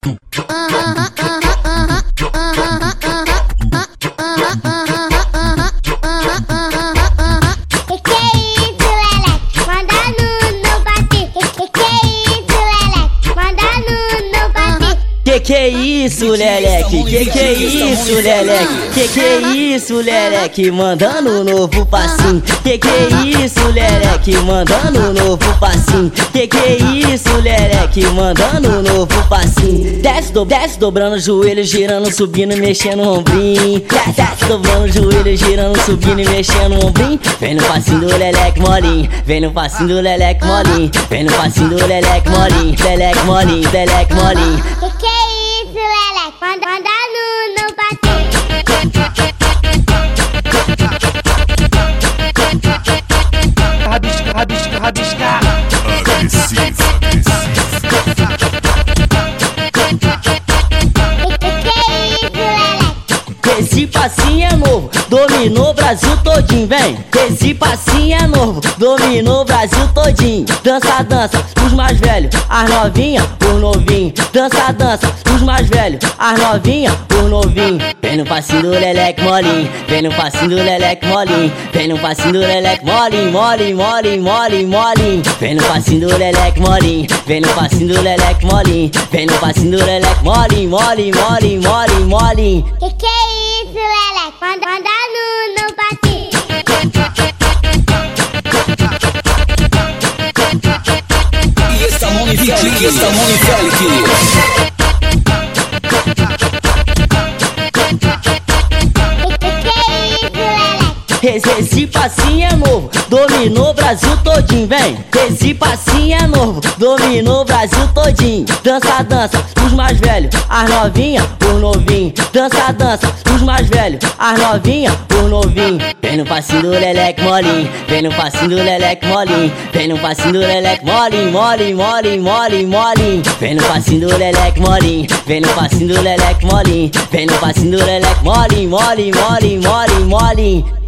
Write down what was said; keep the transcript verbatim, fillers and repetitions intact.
Que que é isso, Leleque? Que que é isso, Leleque? Que que é isso, Leleque? Mandando um novo passinho. Que que é isso, Leleque? Mandando um novo passinho. Que que é isso, Leleque? Mandando um novo passinho. Desce, do, desce, dobrando o joelho, girando, subindo, mexendo o ombrinho. Desce, desce, dobrando o joelho, girando, subindo e mexendo o ombrinho. Vem no passinho do Leleque molinho. Vem no passinho do Leleque molinho. Vem no passinho do Leleque molinho. Leleque molinho, Leleque molinho. Que que é isso, Leleque? Manda, manda no, no passinho. Rabisca, rabisca, rabisca. Agressivo, Esse passinho é novo, dominou o Brasil todinho, vem. Esse passinho é novo, dominou o Brasil todinho. Dança, dança, os mais velhos, as novinhas, os novinhos. Dança, dança, os mais velhos, as novinhas, os novinhos. Vem no passinho do Leleque molinho, vem no passinho do Leleque molinho. Vem no passinho do Leleque molinho, molinho, molinho, molinho, molinho. Vem no passinho do Leleque molinho, vem no passinho do Leleque molinho. Vem no passinho do Leleque molinho, molinho, molinho, molinho, molinho. Que que é isso, Leleque? Manda, manda no, no passinho. E essa mão em Félix, e essa mão em Félix. Esse, esse passinho é novo, dominou o Brasil todinho, vem. Esse passinho é novo, dominou o Brasil todinho. Dança, dança, os mais velhos, as novinhas, os novinhos. Dança, dança, os mais velhos, as novinhas, os novinhos. Vem no passinho do Leleque molinho, vem no passinho do Leleque molinho. Vem no passinho do Leleque molinho, molinho, molinho, molinho, molinho. Vem no passinho do Leleque molinho, vem no passinho do Leleque molinho. Vem no passinho do Leleque molinho, molinho, molinho, molinho, molinho.